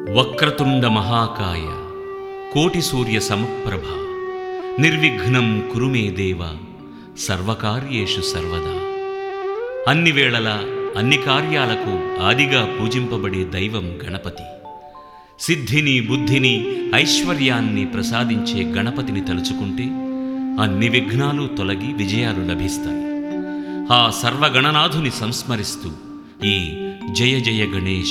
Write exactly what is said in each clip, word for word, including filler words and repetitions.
వక్రతుండ మహాకాయ కోటి సూర్య సమప్రభ నిర్విఘ్నం కురు మే దేవ సర్వకార్యేషు సర్వదా. అన్ని వేళలా అన్ని కార్యాలకు ఆదిగా పూజింపబడే దైవం గణపతి. సిద్ధిని బుద్ధిని ఐశ్వర్యాన్ని ప్రసాదించే గణపతిని తలుచుకుంటే అన్ని విఘ్నాలు తొలగి విజయాలు లభిస్తాయి. ఆ సర్వగణనాథుని సంస్మరిస్తూ ఈ జయ జయ గణేశ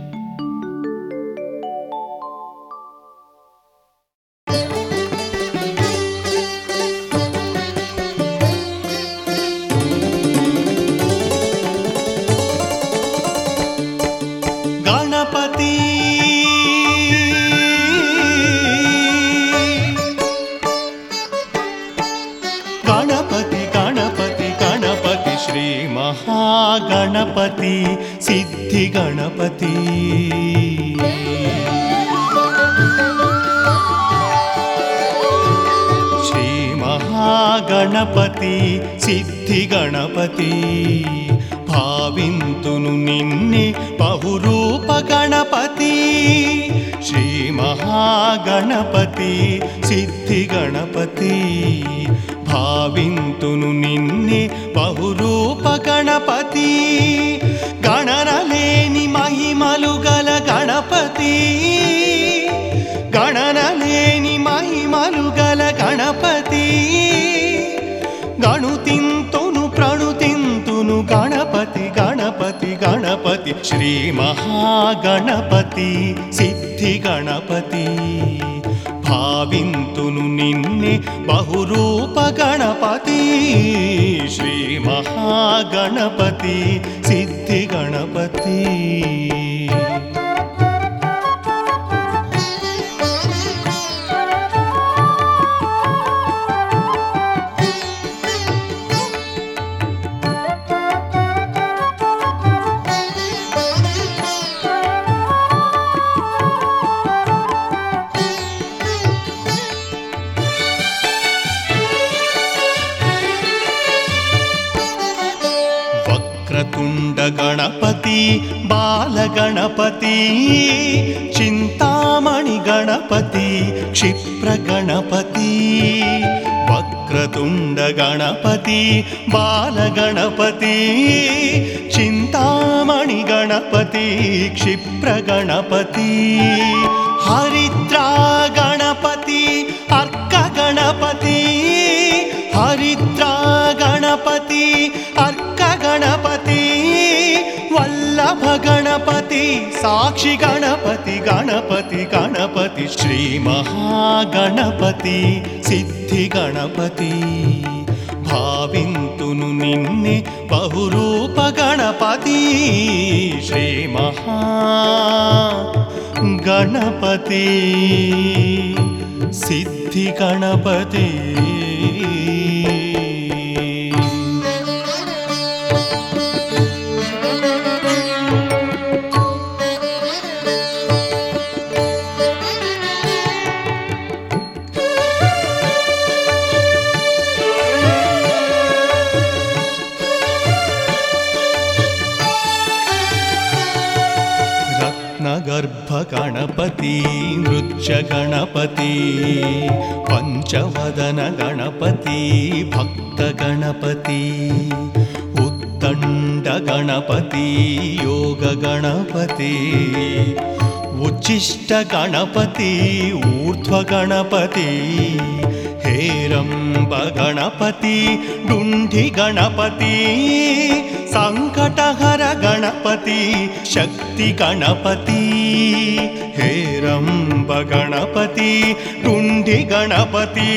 గణపతి గణపతి గణపతి గణపతి శ్రీ మహాగణపతి సిద్ధి గణపతి. శ్రీ మహాగణపతి సిద్ధి గణపతి భావింతును నిన్నే బహురూప గణపతి. శ్రీ మహాగణపతి సిద్ధి గణపతి భావింతును నిన్నే బహురూప గణపతి. గణనలేని మహిమలు గల గణపతి, గణనలేని మహిమలు గల గణపతి. గణుతింతును ప్రణుతింతును గణపతి గణపతి గణపతి శ్రీ మహాగణపతి సిద్ధి గణపతి భావింతును నిన్నే బహురూప గణపతి. శ్రీ మహాగణపతి సిద్ధి గణపతి. వక్రతుండ గణపతి బాలగణపతి చింతామణి గణపతి క్షిప్ర గణపతి. వక్రతుండ గణపతి బాలగణపతి చింతామణి గణపతి క్షిప్ర గణపతి. హరిద్రా గణపతి అర్క గణపతి, హరిద్రా గణపతి అర్క గణపతి. వల్లభ గణపతి సాక్షి గణపతి గణపతి గణపతి శ్రీ మహాగణపతి సిద్ధి గణపతి భావింతును నిన్నే బహురూప గణపతి. శ్రీ మహా గణపతి సిద్ధి గణపతి. రత్నగర్భ గణపతి నృత్య గణపతి పంచవదన గణపతి భక్త గణపతి. ఉద్దండ గణపతి యోగ గణపతి ఉచ్చిష్ట గణపతి ఊర్ధ్వ గణపతి. హేరంబ గణపతి డుండి గణపతి సంకటహర గణపతి శక్తి గణపతి. హేరంబ గణపతి డుండి గణపతి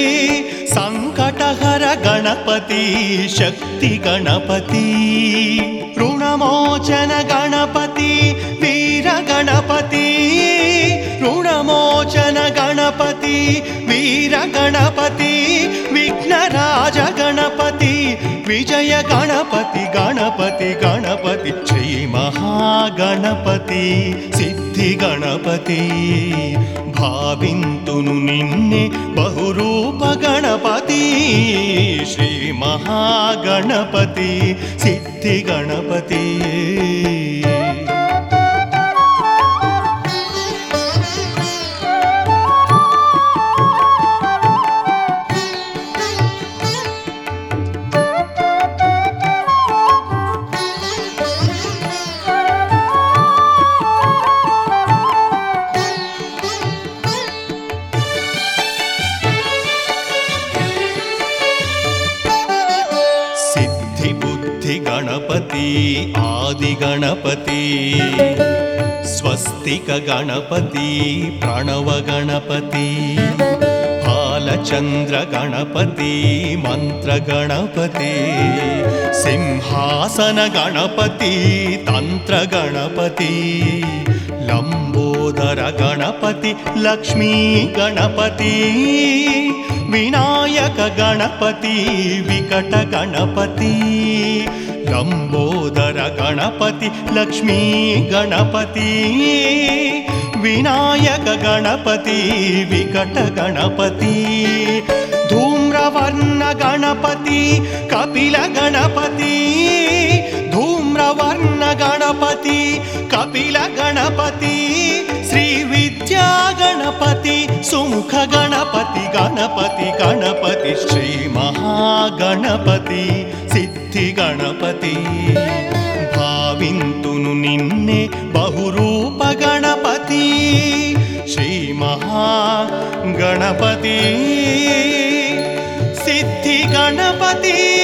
సంకటహర గణపతి శక్తి గణపతి. రుణమోచన గణపతి వీర గణపతి, రుణమోచన గణపతి వీర గణపతి. విఘ్నరాజ గణపతి విజయ గణపతి గణపతి గణపతి శ్రీ మహాగణపతి సిద్ధి గణపతి భావింతును నిన్నే బహురూప గణపతి. శ్రీ మహాగణపతి సిద్ధి గణపతి. స్వస్తిక గణపతి ప్రణవ గణపతి బాలచంద్ర గణపతి మంత్ర గణపతి సింహాసన గణపతి తంత్ర గణపతి లంబోదర గణపతి లక్ష్మీ గణపతి వినాయక గణపతి వికట గణపతి లంబోదర గణపతి లక్ష్మీ గణపతి వినాయక గణపతి వికట గణపతి ధూమ్రవర్ణ గణపతి కపిల గణపతి ధూమ్రవర్ణ గణపతి కపిల గణపతి శ్రీ విద్యా గణపతి సుముఖ గణపతి గణపతి గణపతి శ్రీ మహాగణపతి సిద్ధి గణపతి భావింతును నిన్నే బహురూప గణపతి శ్రీ మహాగణపతి సిద్ధి గణపతి